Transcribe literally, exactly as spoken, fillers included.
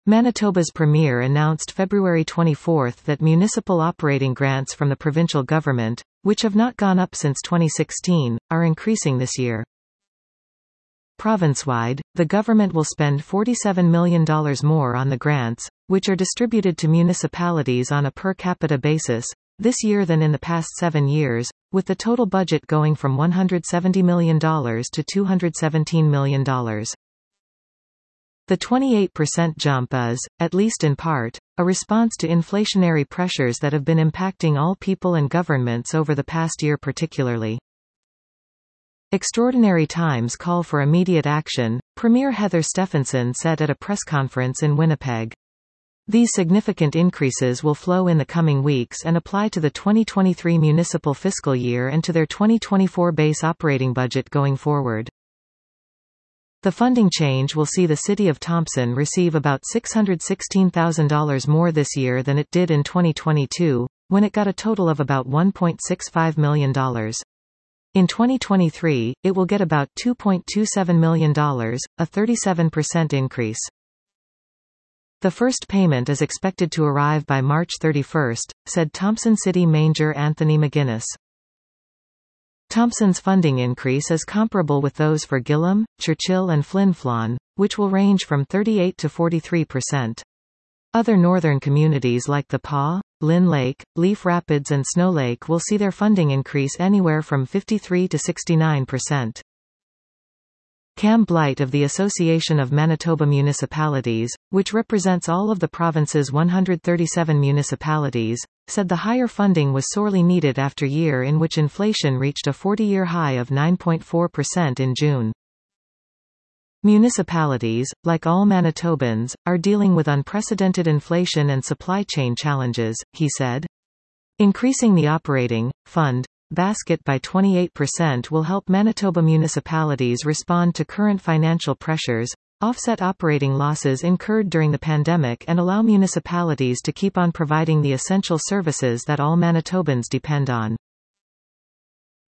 Manitoba's Premier announced February twenty-fourth that municipal operating grants from the provincial government, which have not gone up since twenty sixteen, are increasing this year. Provincewide, the government will spend forty-seven million dollars more on the grants, which are distributed to municipalities on a per capita basis, this year than in the past seven years, with the total budget going from one hundred seventy million dollars to two hundred seventeen million dollars. The twenty-eight percent jump is, at least in part, a response to inflationary pressures that have been impacting all people and governments over the past year particularly. Extraordinary times call for immediate action, Premier Heather Stefanson said at a press conference in Winnipeg. These significant increases will flow in the coming weeks and apply to the twenty twenty-three municipal fiscal year and to their twenty twenty-four base operating budget going forward. The funding change will see the City of Thompson receive about six hundred sixteen thousand dollars more this year than it did in twenty twenty-two, when it got a total of about one point six five million dollars. In twenty twenty-three, it will get about two point two seven million dollars, a thirty-seven percent increase. The first payment is expected to arrive by March thirty-first, said Thompson City Mayor Anthony McGuinness. Thompson's funding increase is comparable with those for Gillam, Churchill and Flin Flon, which will range from thirty-eight to forty-three percent. Other northern communities like the Pas, Lynn Lake, Leaf Rapids and Snow Lake will see their funding increase anywhere from fifty-three to sixty-nine percent. Cam Blight of the Association of Manitoba Municipalities, which represents all of the province's one hundred thirty-seven municipalities, said the higher funding was sorely needed after a year in which inflation reached a forty-year high of nine point four percent in June. Municipalities, like all Manitobans, are dealing with unprecedented inflation and supply chain challenges, he said. Increasing the operating fund basket by twenty-eight percent will help Manitoba municipalities respond to current financial pressures, offset operating losses incurred during the pandemic and allow municipalities to keep on providing the essential services that all Manitobans depend on.